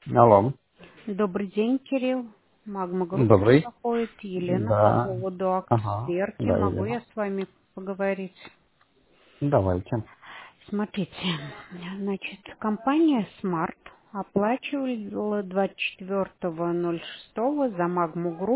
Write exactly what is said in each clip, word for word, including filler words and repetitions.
Алло. Добрый день, Кирилл. Магма Групп Добрый. беспокоит. Елена по Да. поводу акт Ага. сверки. Да, Могу я Елена. с вами поговорить? Давайте. Смотрите, значит, компания Smart оплачивала двадцать четвёртого ноль шестого за Магму Групп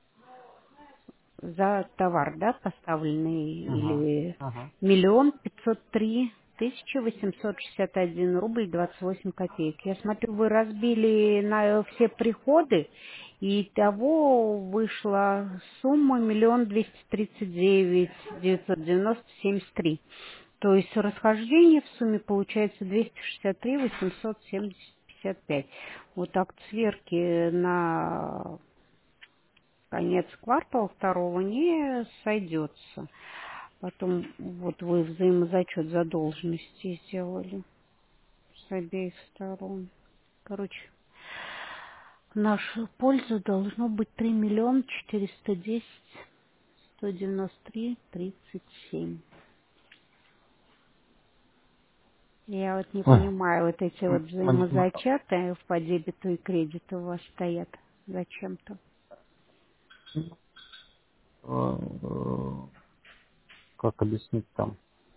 за товар, да, поставленный, Ага. или Ага. миллион пятьсот три тысячи восемьсот шестьдесят один рубль двадцать восемь копеек. Я смотрю, вы разбили на все приходы, и того вышла сумма миллион двести тридцать девять девятьсот девяносто семьдесят три. То есть расхождение в сумме получается двести шестьдесят три восемьсот семьдесят пять. Вот акт сверки на конец квартала второго не сойдется. Потом вот вы взаимозачет задолженности сделали с обеих сторон. Короче, в нашу пользу должно быть три миллиона четыреста десять сто девяносто три тридцать семь. Я вот не Ой. понимаю, вот эти вот м, мне- м, взаимозачеты по дебету и кредиту у вас стоят зачем-то. э, э, Как объяснить там?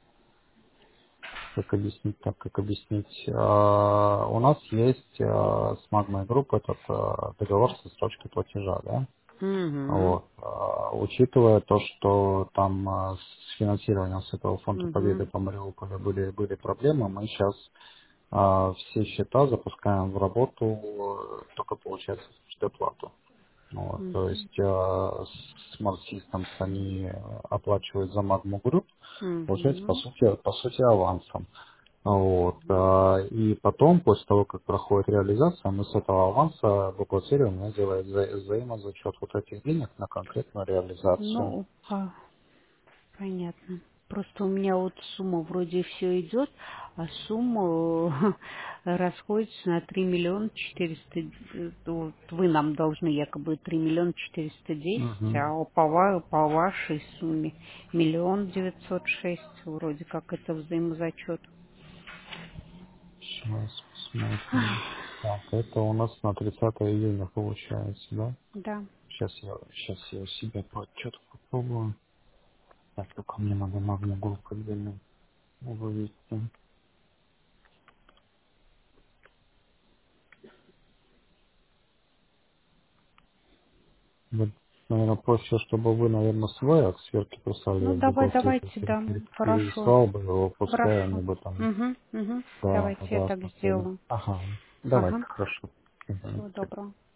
Как объяснить так, как объяснить? А, У нас есть а, с Магмой Групп этот а, договор со срочкой платежа, да? Угу, Вот. А, Учитывая то, что там а, с финансированием с этого фонда угу, Победы по Мариуполю были, были проблемы, мы сейчас А, все счета запускаем в работу э, только, получается, с предоплату. Вот, то угу, есть э, Smart Systems они э, оплачивают за Magma Group, получается, по угу. сути, по сути авансом. Вот, э, и потом, после того, как проходит реализация, мы с этого аванса бухгалтерия у меня делает вза- взаимозачет вот этих денег на конкретную реализацию. Ну, по- понятно. Просто у меня вот сумма вроде все идет, а сумма э, расходится на три миллиона четыреста. э, Вот вы нам должны якобы три миллиона четыреста десять, Угу. а по, ва- по вашей сумме миллион девятьсот шесть. Вроде как это взаимозачет. Сейчас посмотрим. Так, это у нас на тридцатое июня получается, да? Да. Сейчас я, сейчас я у себя по отчету попробую. Так, только мне надо магнум группу отдельно вывести. Вот, наверное, проще, чтобы вы, наверное, свой акт сверки прислали Ну, в давай, бухгалтерию давайте, да. и Хорошо. переслал бы его, пускай они Хорошо. бы там, Угу, угу. да, Давайте я так пожалуйста, смотрели. сделаю. Ага, давайте, Ага. хорошо. Мгм. Всего доброго.